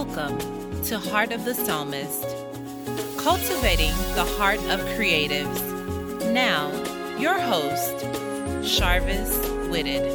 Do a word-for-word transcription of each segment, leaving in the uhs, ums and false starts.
Welcome to Heart of the Psalmist, cultivating the heart of creatives. Now, your host, Sharvis Whitted.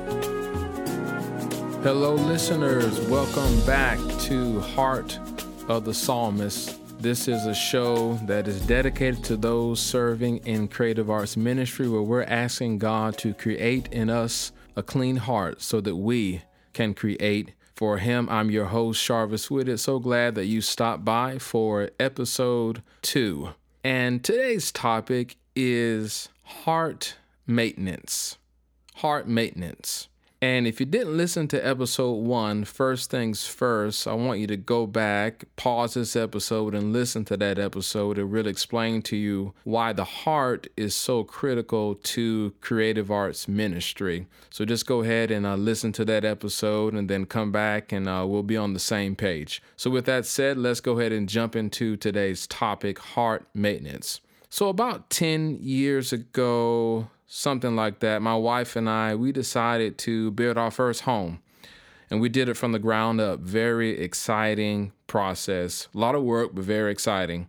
Hello, listeners. Welcome back to Heart of the Psalmist. This is a show that is dedicated to those serving in creative arts ministry, where we're asking God to create in us a clean heart so that we can create for Him. I'm your host, Sharvis Whitted. So glad that you stopped by for episode two. And today's topic is heart maintenance. Heart maintenance. And if you didn't listen to episode one, first things first, I want you to go back, pause this episode, and listen to that episode. It really explain to you why the heart is so critical to creative arts ministry. So just go ahead and uh, listen to that episode and then come back and uh, we'll be on the same page. So with that said, let's go ahead and jump into today's topic, heart maintenance. So about ten years ago, something like that, my wife and I, we decided to build our first home. And we did it from the ground up. Very exciting process. A lot of work, but very exciting.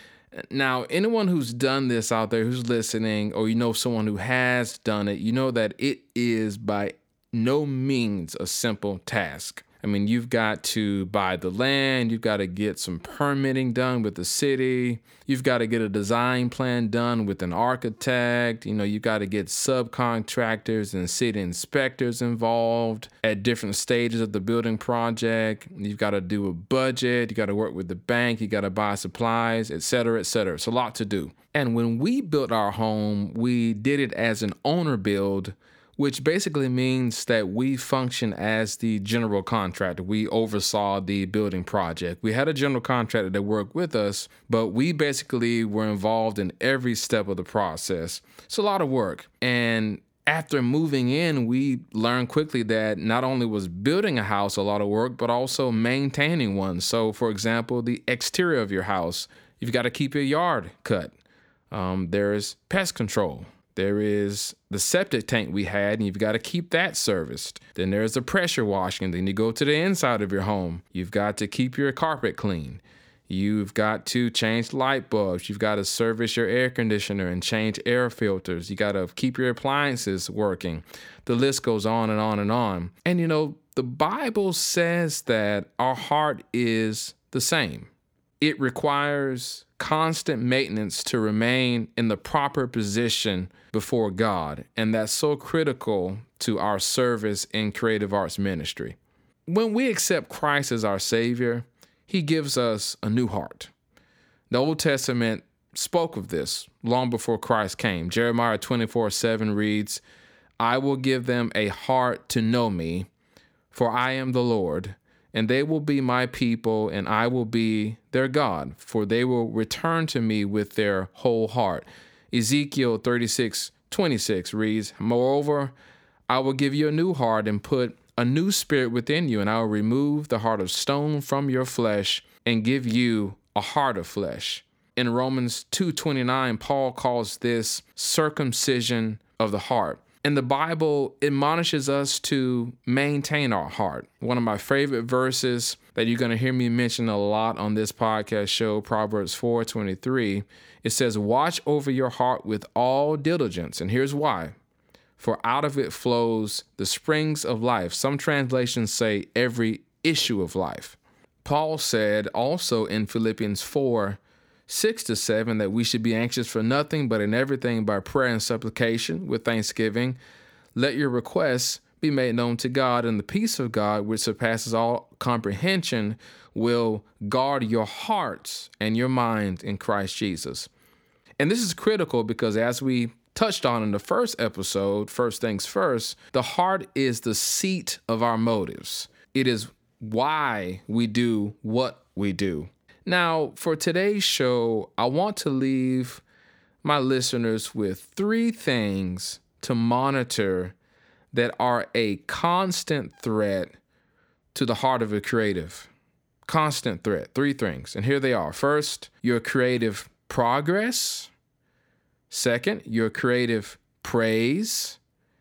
Now, anyone who's done this out there, who's listening, or you know someone who has done it, you know that it is by no means a simple task. I mean, you've got to buy the land, you've got to get some permitting done with the city, you've got to get a design plan done with an architect, you know, you've got to get subcontractors and city inspectors involved at different stages of the building project. You've got to do a budget, you got to work with the bank, you got to buy supplies, et cetera, et cetera. It's a lot to do. And when we built our home, we did it as an owner build, which basically means that we function as the general contractor. We oversaw the building project. We had a general contractor that worked with us, but we basically were involved in every step of the process. It's a lot of work. And after moving in, we learned quickly that not only was building a house a lot of work, but also maintaining one. So, for example, the exterior of your house, you've got to keep your yard cut. Um, there's pest control. There is the septic tank we had, and you've got to keep that serviced. Then there's the pressure washing. Then you go to the inside of your home. You've got to keep your carpet clean. You've got to change light bulbs. You've got to service your air conditioner and change air filters. You got to keep your appliances working. The list goes on and on and on. And, you know, the Bible says that our heart is the same. It requires constant maintenance to remain in the proper position before God. And that's so critical to our service in creative arts ministry. When we accept Christ as our Savior, He gives us a new heart. The Old Testament spoke of this long before Christ came. Jeremiah twenty-four seven reads, "I will give them a heart to know me, for I am the Lord, and they will be my people, and I will be their God, for they will return to me with their whole heart." Ezekiel thirty-six twenty-six reads, "Moreover, I will give you a new heart and put a new spirit within you, and I will remove the heart of stone from your flesh and give you a heart of flesh." In Romans two twenty-nine, Paul calls this circumcision of the heart. And the Bible admonishes us to maintain our heart. One of my favorite verses that you're going to hear me mention a lot on this podcast show, Proverbs four twenty-three, it says, "Watch over your heart with all diligence." And here's why. "For out of it flows the springs of life." Some translations say every issue of life. Paul said also in Philippians four, six to seven, that we should be anxious for nothing, but in everything by prayer and supplication with thanksgiving, let your requests be made known to God, and the peace of God, which surpasses all comprehension, will guard your hearts and your minds in Christ Jesus. And this is critical because, as we touched on in the first episode, first things first, the heart is the seat of our motives. It is why we do what we do. Now, for today's show, I want to leave my listeners with three things to monitor that are a constant threat to the heart of a creative. Constant threat, three things. And here they are. First, your creative progress. Second, your creative praise.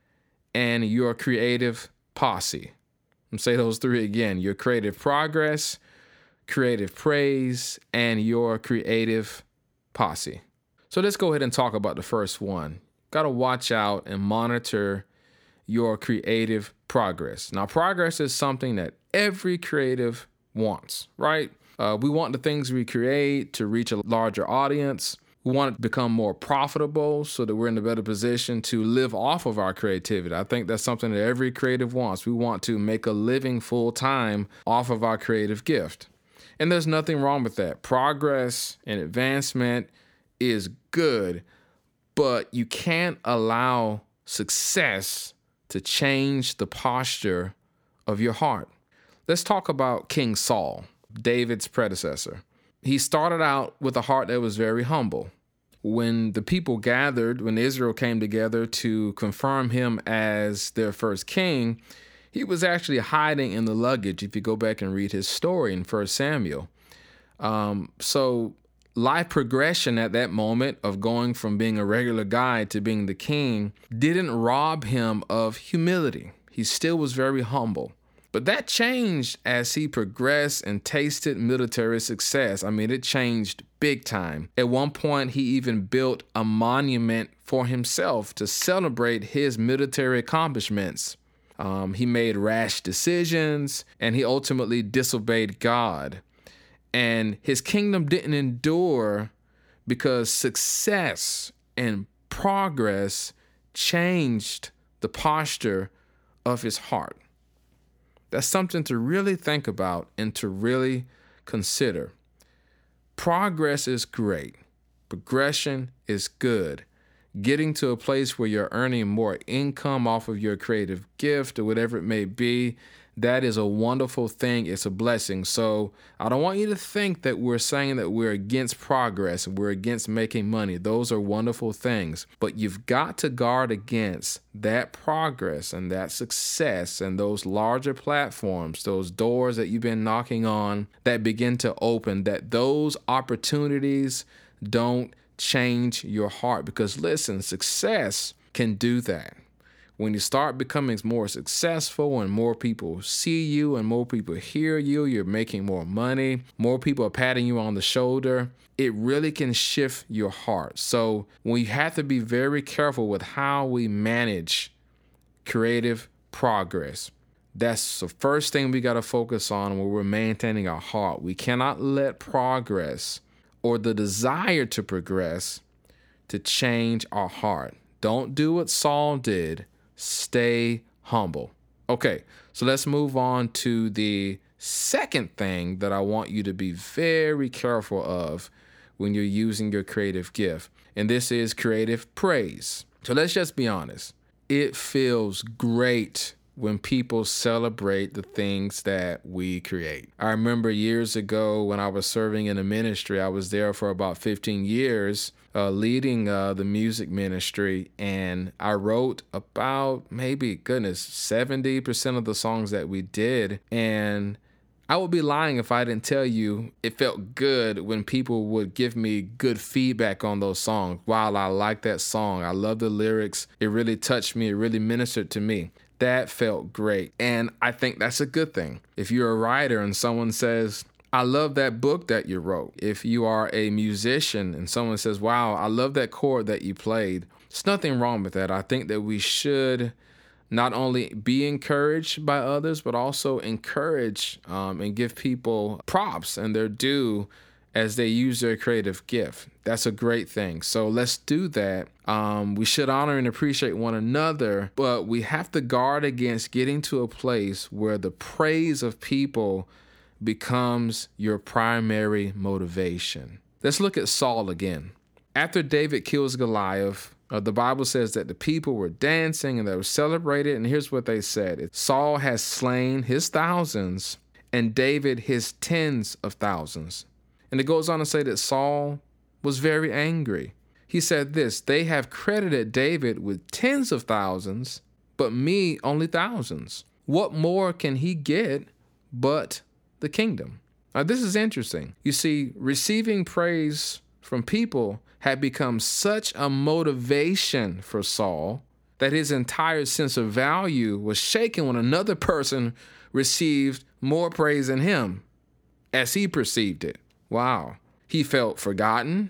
And your creative posse. I'm say those three again. Your creative progress, creative praise, and your creative posse. So let's go ahead and talk about the first one. Got to watch out and monitor your creative progress. Now, progress is something that every creative wants, right? Uh, we want the things we create to reach a larger audience. We want it to become more profitable so that we're in a better position to live off of our creativity. I think that's something that every creative wants. We want to make a living full time off of our creative gift. And there's nothing wrong with that. Progress and advancement is good, but you can't allow success to change the posture of your heart. Let's talk about King Saul, David's predecessor. He started out with a heart that was very humble. When the people gathered, when Israel came together to confirm him as their first king, he was actually hiding in the luggage, if you go back and read his story in First Samuel. Um, so life progression at that moment of going from being a regular guy to being the king didn't rob him of humility. He still was very humble. But that changed as he progressed and tasted military success. I mean, it changed big time. At one point, he even built a monument for himself to celebrate his military accomplishments. Um, he made rash decisions, and he ultimately disobeyed God. And his kingdom didn't endure because success and progress changed the posture of his heart. That's something to really think about and to really consider. Progress is great. Progression is good. Getting to a place where you're earning more income off of your creative gift or whatever it may be, that is a wonderful thing. It's a blessing. So I don't want you to think that we're saying that we're against progress and we're against making money. Those are wonderful things. But you've got to guard against that progress and that success and those larger platforms, those doors that you've been knocking on that begin to open, that those opportunities don't change your heart. Because listen, success can do that. When you start becoming more successful and more people see you and more people hear you, you're making more money, more people are patting you on the shoulder, it really can shift your heart. So we have to be very careful with how we manage creative progress. That's the first thing we got to focus on when we're maintaining our heart. We cannot let progress or the desire to progress to change our heart. Don't do what Saul did. Stay humble. Okay, so let's move on to the second thing that I want you to be very careful of when you're using your creative gift, and this is creative praise. So let's just be honest. It feels great when people celebrate the things that we create. I remember years ago when I was serving in a ministry, I was there for about fifteen years, uh, leading uh, the music ministry, and I wrote about maybe, goodness, seventy percent of the songs that we did, and I would be lying if I didn't tell you it felt good when people would give me good feedback on those songs. Wow, I like that song. I love the lyrics. It really touched me. It really ministered to me. That felt great. And I think that's a good thing. If you're a writer and someone says, I love that book that you wrote. If you are a musician and someone says, wow, I love that chord that you played. There's nothing wrong with that. I think that we should not only be encouraged by others, but also encourage um, and give people props and their due as they use their creative gift. That's a great thing. So let's do that. Um, we should honor and appreciate one another, but we have to guard against getting to a place where the praise of people becomes your primary motivation. Let's look at Saul again. After David kills Goliath, uh, the Bible says that the people were dancing and they were celebrated. And here's what they said. Saul has slain his thousands and David his tens of thousands. And it goes on to say that Saul was very angry. He said this, they have credited David with tens of thousands, but me only thousands. What more can he get but the kingdom? Now, this is interesting. You see, receiving praise from people had become such a motivation for Saul that his entire sense of value was shaken when another person received more praise than him. as he perceived it. Wow. He felt forgotten,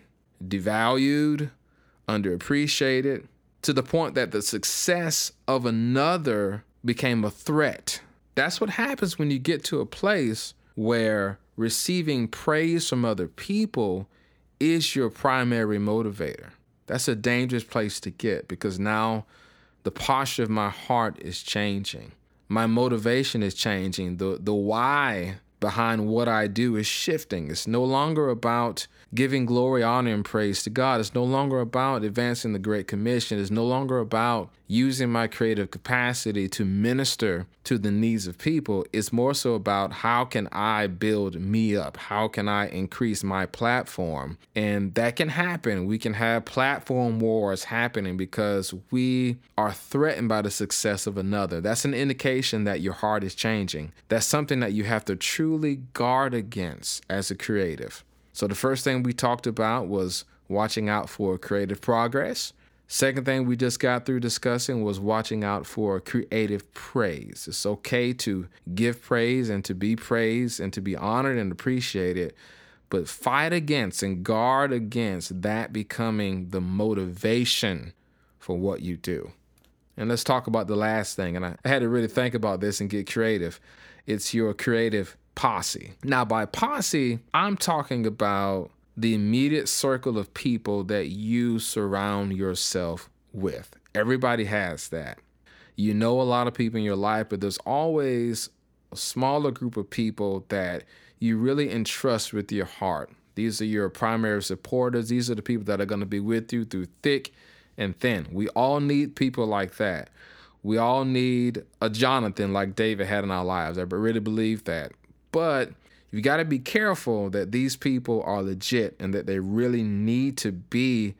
devalued, underappreciated, to the point that the success of another became a threat. That's what happens when you get to a place where receiving praise from other people is your primary motivator. That's a dangerous place to get, because now the posture of my heart is changing. My motivation is changing. The, the why behind what I do is shifting. It's no longer about giving glory, honor, and praise to God. It's no longer about advancing the Great Commission. It's no longer about using my creative capacity to minister to the needs of people. It's more so about how can I build me up? How can I increase my platform? And that can happen. We can have platform wars happening because we are threatened by the success of another. That's an indication that your heart is changing. That's something that you have to truly guard against as a creative. So the first thing we talked about was watching out for creative progress. Second thing we just got through discussing was watching out for creative praise. It's okay to give praise and to be praised and to be honored and appreciated, but fight against and guard against that becoming the motivation for what you do. And let's talk about the last thing. And I, I had to really think about this and get creative. It's your creative posse. Now, by posse, I'm talking about the immediate circle of people that you surround yourself with. Everybody has that. You know a lot of people in your life, but there's always a smaller group of people that you really entrust with your heart. These are your primary supporters. These are the people that are going to be with you through thick and thin. We all need people like that. We all need a Jonathan like David had in our lives. I really believe that. But you got to be careful that these people are legit and that they really need to be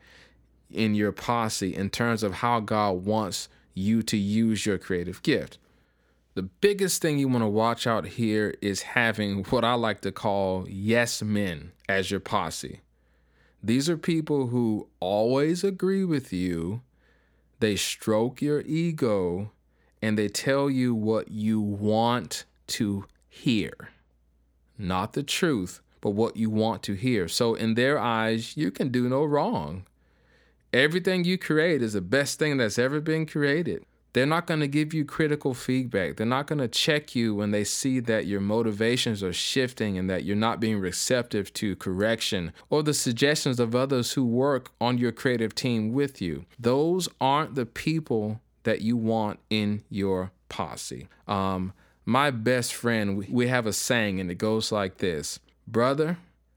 in your posse in terms of how God wants you to use your creative gift. The biggest thing you want to watch out here is having what I like to call yes men as your posse. These are people who always agree with you. They stroke your ego and they tell you what you want to hear. Not the truth, but what you want to hear. So in their eyes, you can do no wrong. Everything you create is the best thing that's ever been created. They're not going to give you critical feedback. They're not going to check you when they see that your motivations are shifting and that you're not being receptive to correction or the suggestions of others who work on your creative team with you. Those aren't the people that you want in your posse. Um, My best friend, we have a saying, and it goes like this: brother,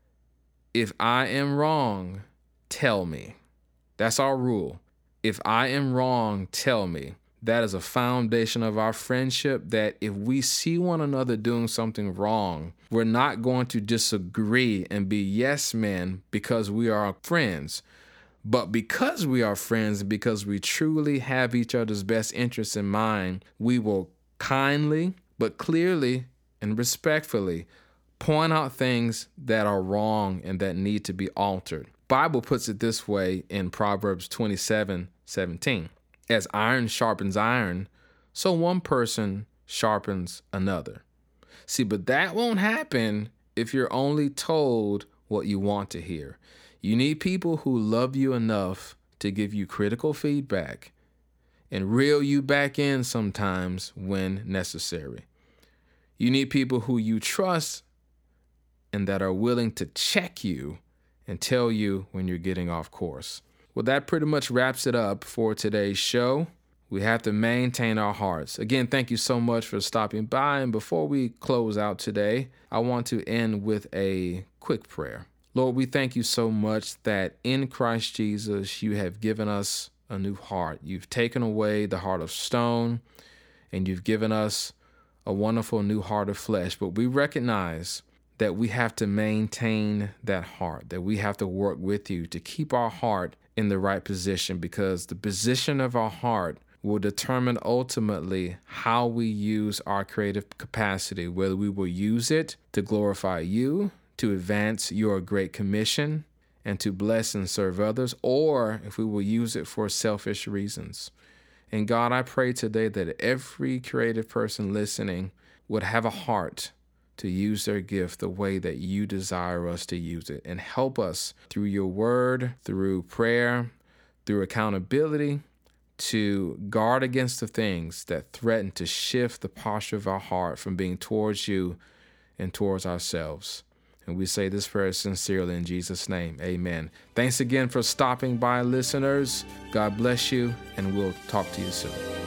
if I am wrong, tell me. That's our rule. If I am wrong, tell me. That is a foundation of our friendship, that if we see one another doing something wrong, we're not going to disagree and be yes men because we are friends. But because we are friends, because we truly have each other's best interests in mind, we will kindly, but clearly and respectfully point out things that are wrong and that need to be altered. Bible puts it this way in Proverbs twenty-seven seventeen. As iron sharpens iron, so one person sharpens another. See, but that won't happen if you're only told what you want to hear. You need people who love you enough to give you critical feedback and reel you back in sometimes when necessary. You need people who you trust and that are willing to check you and tell you when you're getting off course. Well, that pretty much wraps it up for today's show. We have to maintain our hearts. Again, thank you so much for stopping by. And before we close out today, I want to end with a quick prayer. Lord, we thank you so much that in Christ Jesus, you have given us a new heart. You've taken away the heart of stone, and you've given us a wonderful new heart of flesh. But we recognize that we have to maintain that heart, that we have to work with you to keep our heart in the right position, because the position of our heart will determine ultimately how we use our creative capacity, whether we will use it to glorify you, to advance your great commission, and to bless and serve others, or if we will use it for selfish reasons. And God, I pray today that every creative person listening would have a heart to use their gift the way that you desire us to use it. And help us through your word, through prayer, through accountability, to guard against the things that threaten to shift the posture of our heart from being towards you and towards ourselves. And we say this prayer sincerely in Jesus' name. Amen. Thanks again for stopping by, listeners. God bless you, and we'll talk to you soon.